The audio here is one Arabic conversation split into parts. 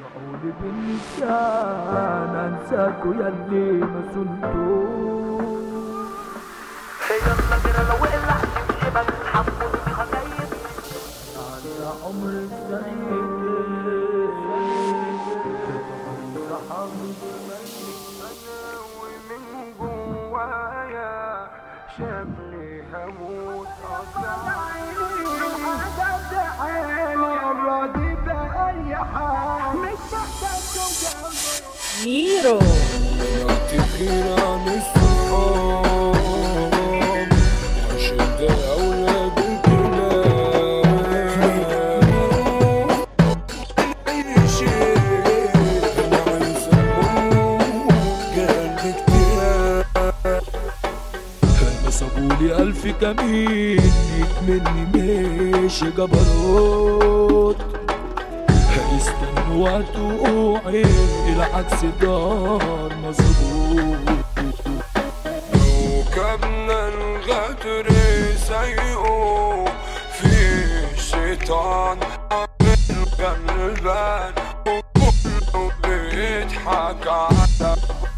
قولي بالنسيان انساكوا ياللي ما صنتوا. يلا بينا لو وقع نمشي بنتحمل بخلايب على عمر السعيد انا ومن جوايا شكلي هموت راضي بأي حال مش محتاج توجعني ميرو يعطي خير عن الصحاب عشان ده أولاد الكلاب. أي شيء أنا عايز أموت قلبي اكتئاب. نصبولي ألف كمين ليك مني مش جبروت. هيستنوا وقت وقوعي العكس دار مظبوط. ركبنا الغدر سيئو في الشيطان الغلبان وكله بيضحك على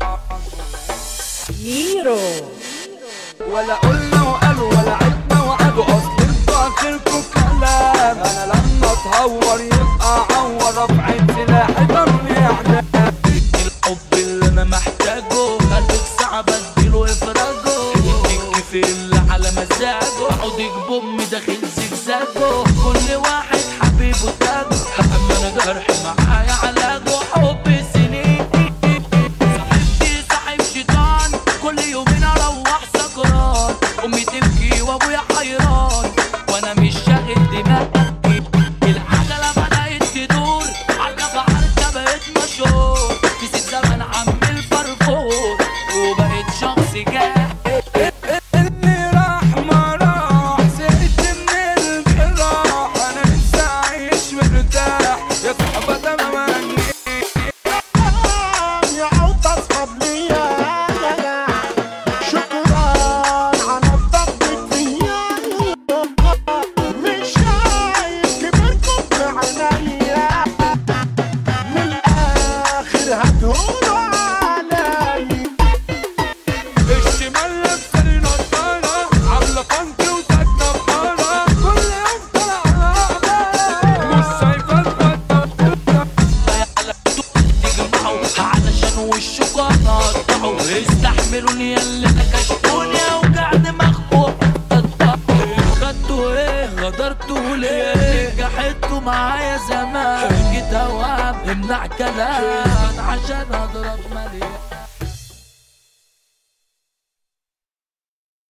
ميرو ولا قلنا وقالوا ولا عدنا وعدوا اصل انتوا اخركوا كلام. انا لما اتهور يبقى عور رفعت سلاحي ضمني اعدام. الحب اللي انا محتاجه قلبك صعب اديله افراجه. الكيف اللي على مزاجه عودك بوم داخل زجزاجه. كل واحد حبيبه تاجه اما انا جرحي معايا علاجه. حب سنين صاحبتي صاحب شيطان كل يومين اروح سكران. امي تبكي وابويا حيران وانا مش شاغل دماغي. العجله بدات تدور عالجبه حركه بقيت مشهور. نسيت زمان عم الفرفور وبقيت شخص جاهز. اللي راح ما راح زهقت من الجراح. انا لسه عايش مرتاح يا صحبة تمامي. يا عود اصحاب ليا شكرا على الضغط فيا. مش شايف كبركم بعينيا من الاخر هتهونوا علي. الشمال لابساني نضارة عاملة فانتي وتاجنا بحارة. كل يوم طالعة أعلى مش شايفة الفترة. تجمعوا علشان وشكوا هتقطعوا. استحملوني ياللي نكشتوني اوجع دماغكوا. خدتوا ايه غدرتوا ليه؟ نجحتوا معايا زمان جيت اوام امنع كلام عشان اضرب مليان.